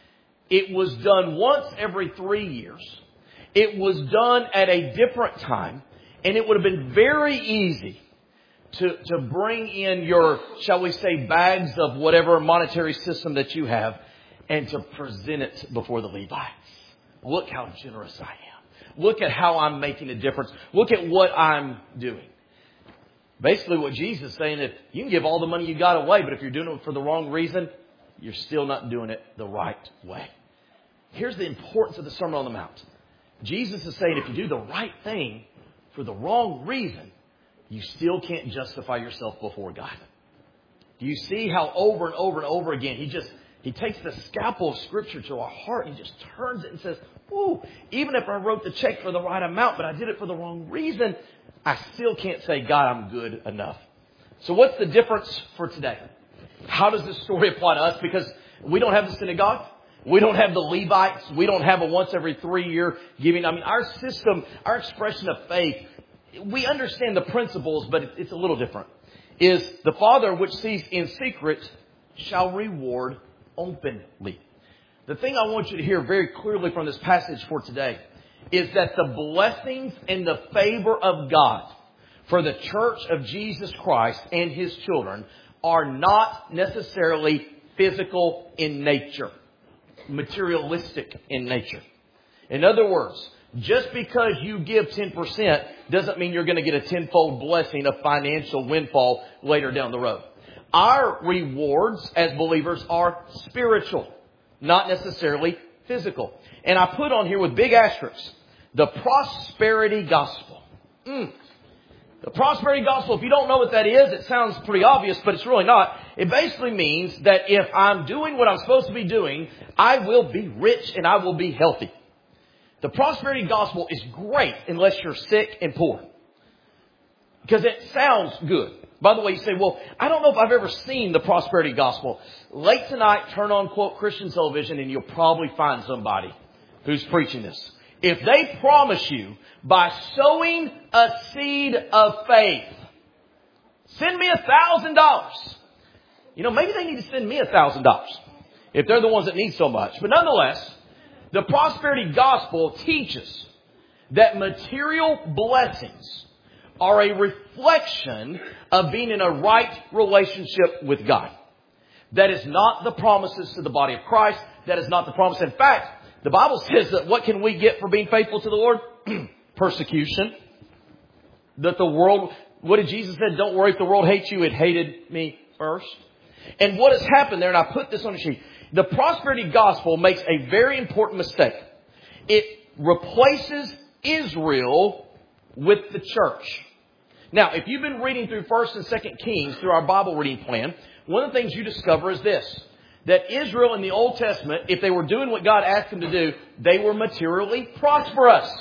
It was done once every three years. It was done at a different time. And it would have been very easy to, to bring in your, shall we say, bags of whatever monetary system that you have and to present it before the Levites. Look how generous I am. Look at how I'm making a difference. Look at what I'm doing. Basically what Jesus is saying is you can give all the money you got away, but if you're doing it for the wrong reason, you're still not doing it the right way. Here's the importance of the Sermon on the Mount. Jesus is saying if you do the right thing for the wrong reason, you still can't justify yourself before God. Do you see how over and over and over again, he just, he takes the scalpel of Scripture to our heart and he just turns it and says, ooh, even if I wrote the check for the right amount, but I did it for the wrong reason, I still can't say, God, I'm good enough. So what's the difference for today? How does this story apply to us? Because we don't have the synagogue. We don't have the Levites. We don't have a once every three year giving. I mean, our system, our expression of faith, we understand the principles, but it's a little different. Is the Father which sees in secret shall reward openly. The thing I want you to hear very clearly from this passage for today is that the blessings and the favor of God for the church of Jesus Christ and His children are not necessarily physical in nature, materialistic in nature. In other words, just because you give ten percent doesn't mean you're going to get a tenfold blessing of financial windfall later down the road. Our rewards as believers are spiritual, not necessarily physical. And I put on here with big asterisks, the prosperity gospel. Mm. The prosperity gospel, if you don't know what that is, it sounds pretty obvious, but it's really not. It basically means that if I'm doing what I'm supposed to be doing, I will be rich and I will be healthy. The prosperity gospel is great unless you're sick and poor. Because it sounds good. By the way, you say, well, I don't know if I've ever seen the prosperity gospel. Late tonight, turn on, quote, Christian television, and you'll probably find somebody who's preaching this, if they promise you by sowing a seed of faith, send me a thousand dollars. You know, maybe they need to send me a thousand dollars if they're the ones that need so much. But nonetheless, the prosperity gospel teaches that material blessings are a reflection of being in a right relationship with God. That is not the promises to the body of Christ. That is not the promise. In fact, the Bible says that what can we get for being faithful to the Lord? Persecution. That the world, what did Jesus say? Don't worry if the world hates you. It hated me first. And what has happened there, and I put this on the sheet, the prosperity gospel makes a very important mistake. It replaces Israel with the church. Now, if you've been reading through First and Second Kings through our Bible reading plan, one of the things you discover is this, that Israel in the Old Testament, if they were doing what God asked them to do, they were materially prosperous.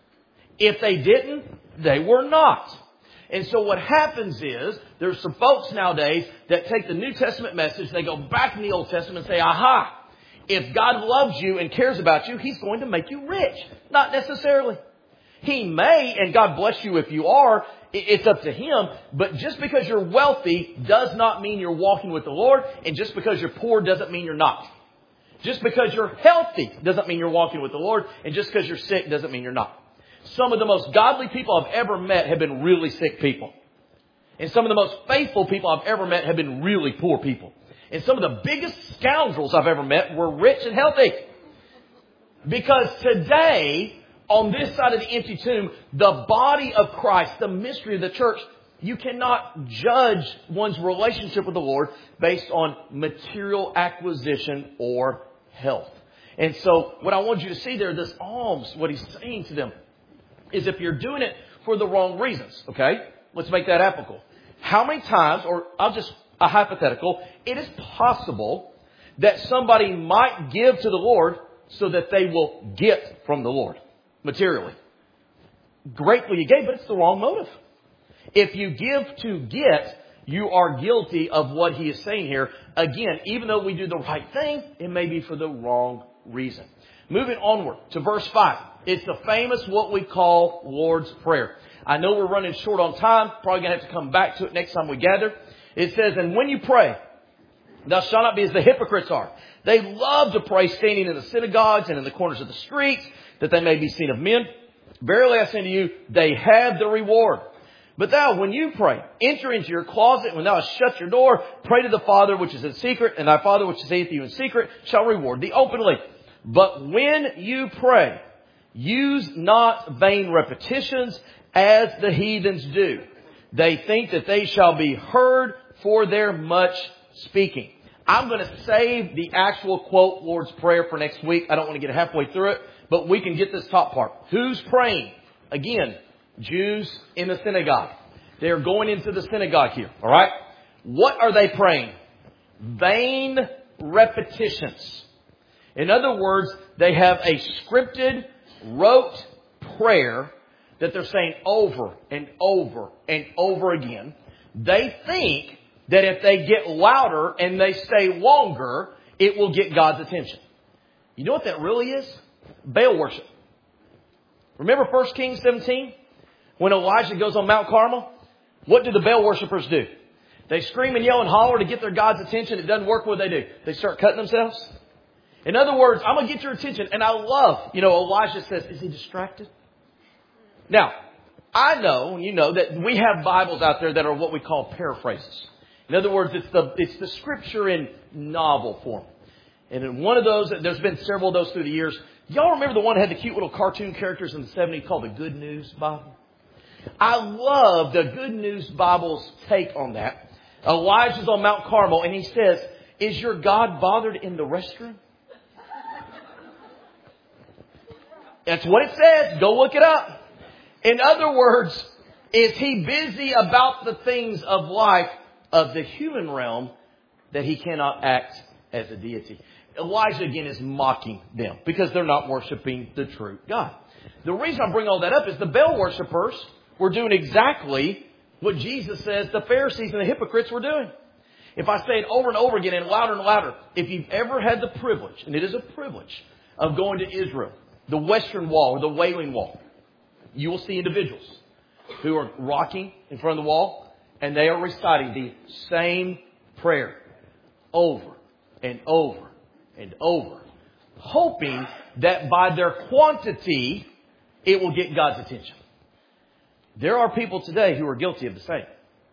If they didn't, they were not. And so what happens is, there's some folks nowadays that take the New Testament message, they go back in the Old Testament and say, aha, if God loves you and cares about you, He's going to make you rich. Not necessarily. He may, and God bless you if you are, it's up to Him. But just because you're wealthy does not mean you're walking with the Lord. And just because you're poor doesn't mean you're not. Just because you're healthy doesn't mean you're walking with the Lord. And just because you're sick doesn't mean you're not. Some of the most godly people I've ever met have been really sick people. And some of the most faithful people I've ever met have been really poor people. And some of the biggest scoundrels I've ever met were rich and healthy. Because today, on this side of the empty tomb, the body of Christ, the mystery of the church, you cannot judge one's relationship with the Lord based on material acquisition or health. And so what I want you to see there, this alms, what He's saying to them, is if you're doing it for the wrong reasons, okay? Let's make that applicable. How many times, or I'll just, a hypothetical, it is possible that somebody might give to the Lord so that they will get from the Lord materially. Gratefully you gave, but it's the wrong motive. If you give to get, you are guilty of what He is saying here. Again, even though we do the right thing, it may be for the wrong reason. Moving onward to verse five. It's the famous, what we call Lord's Prayer. I know we're running short on time. Probably going to have to come back to it next time we gather. It says, and when you pray, thou shalt not be as the hypocrites are. They love to pray standing in the synagogues and in the corners of the streets, that they may be seen of men. Verily I say to you, they have the reward. But thou, when you pray, enter into your closet. When thou hast shut your door, pray to the Father which is in secret, and thy Father which seeth you in secret shall reward thee openly. But when you pray, use not vain repetitions as the heathens do. They think that they shall be heard for their much speaking. I'm going to save the actual quote Lord's Prayer for next week. I don't want to get halfway through it, but we can get this top part. Who's praying? Again, Jews in the synagogue. They're going into the synagogue here. All right. What are they praying? Vain repetitions. In other words, they have a scripted, rote prayer that they're saying over and over and over again. They think that if they get louder and they stay longer, it will get God's attention. You know what that really is? Baal worship. Remember First Kings seventeen? When Elijah goes on Mount Carmel? What do the Baal worshipers do? They scream and yell and holler to get their God's attention. It doesn't work. What do they do? They start cutting themselves. In other words, I'm going to get your attention. And I love, you know, Elijah says, is he distracted? Now, I know, and you know, that we have Bibles out there that are what we call paraphrases. In other words, it's the it's the scripture in novel form. And in one of those, there's been several of those through the years. Y'all remember the one that had the cute little cartoon characters in the seventies called the Good News Bible? I love the Good News Bible's take on that. Elijah's on Mount Carmel and he says, is your God bothered in the restroom? That's what it says. Go look it up. In other words, is he busy about the things of life of the human realm that he cannot act as a deity? Elijah again is mocking them because they're not worshiping the true God. The reason I bring all that up is the Baal worshipers were doing exactly what Jesus says the Pharisees and the hypocrites were doing. If I say it over and over again and louder and louder, if you've ever had the privilege, and it is a privilege, of going to Israel, the Western Wall or the Wailing Wall, you will see individuals who are rocking in front of the wall and they are reciting the same prayer over and over and over, hoping that by their quantity, it will get God's attention. There are people today who are guilty of the same.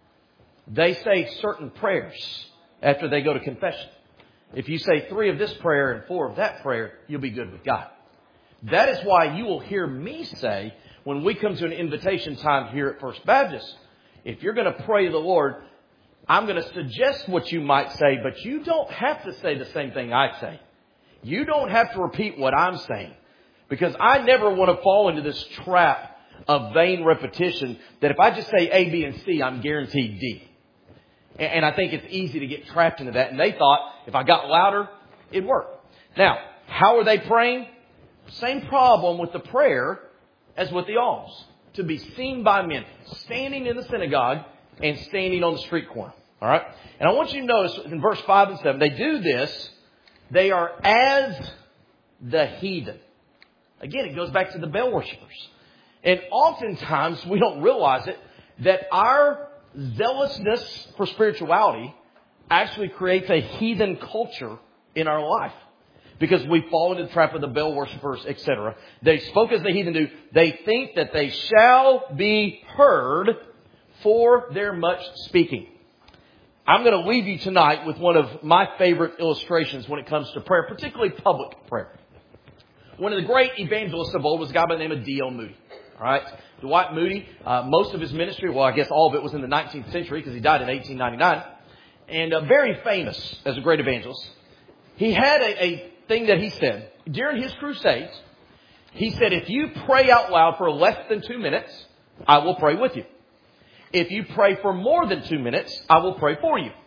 They say certain prayers after they go to confession. If you say three of this prayer and four of that prayer, you'll be good with God. That is why you will hear me say, when we come to an invitation time here at First Baptist, if you're going to pray to the Lord, I'm going to suggest what you might say, but you don't have to say the same thing I say. You don't have to repeat what I'm saying. Because I never want to fall into this trap of vain repetition that if I just say A, B, and C, I'm guaranteed D. And I think it's easy to get trapped into that. And they thought if I got louder, it'd work. Now, how are they praying? Same problem with the prayer as with the alms. To be seen by men. Standing in the synagogue and standing on the street corner. All right? And I want you to notice in verse five and seven, they do this. They are as the heathen. Again, it goes back to the Baal worshippers. And oftentimes, we don't realize it, that our zealousness for spirituality actually creates a heathen culture in our life. Because we fall into the trap of the Baal worshippers, et cetera. They spoke as the heathen do. They think that they shall be heard for their much speaking. I'm going to leave you tonight with one of my favorite illustrations when it comes to prayer, particularly public prayer. One of the great evangelists of old was a guy by the name of D L Moody. All right, Dwight Moody, uh, most of his ministry, well, I guess all of it was in the nineteenth century because he died in eighteen ninety-nine. And uh, very famous as a great evangelist. He had a, a thing that he said during his crusades. He said, if you pray out loud for less than two minutes, I will pray with you. If you pray for more than two minutes, I will pray for you.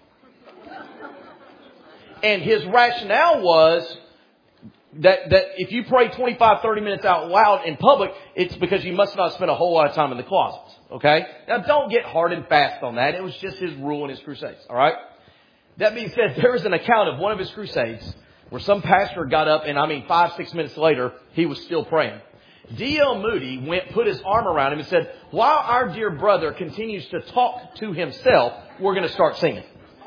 And his rationale was that, that if you pray twenty-five, thirty minutes out loud in public, it's because you must not spend a whole lot of time in the closet. Okay? Now, don't get hard and fast on that. It was just his rule in his crusades. All right? That being said, there is an account of one of his crusades where some pastor got up and, I mean, five, six minutes later, he was still praying. D L Moody went, put his arm around him and said, while our dear brother continues to talk to himself, we're going to start singing.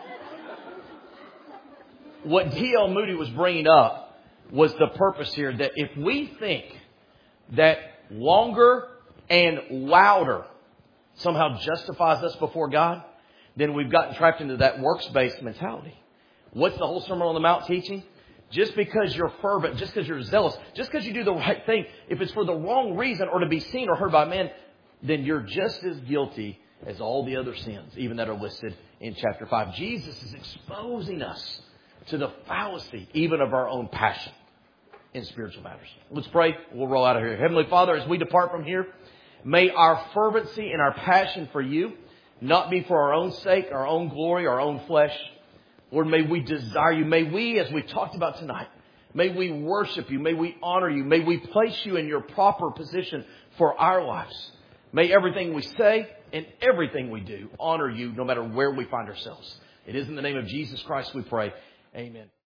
What D L Moody was bringing up was the purpose here that if we think that longer and louder somehow justifies us before God, then we've gotten trapped into that works-based mentality. What's the whole Sermon on the Mount teaching? Just because you're fervent, just because you're zealous, just because you do the right thing, if it's for the wrong reason or to be seen or heard by men, then you're just as guilty as all the other sins, even that are listed in chapter five. Jesus is exposing us to the fallacy even of our own passion in spiritual matters. Let's pray. We'll roll out of here. Heavenly Father, as we depart from here, may our fervency and our passion for you not be for our own sake, our own glory, our own flesh. Lord, may we desire you. May we, as we talked about tonight, may we worship you. May we honor you. May we place you in your proper position for our lives. May everything we say and everything we do honor you no matter where we find ourselves. It is in the name of Jesus Christ we pray. Amen.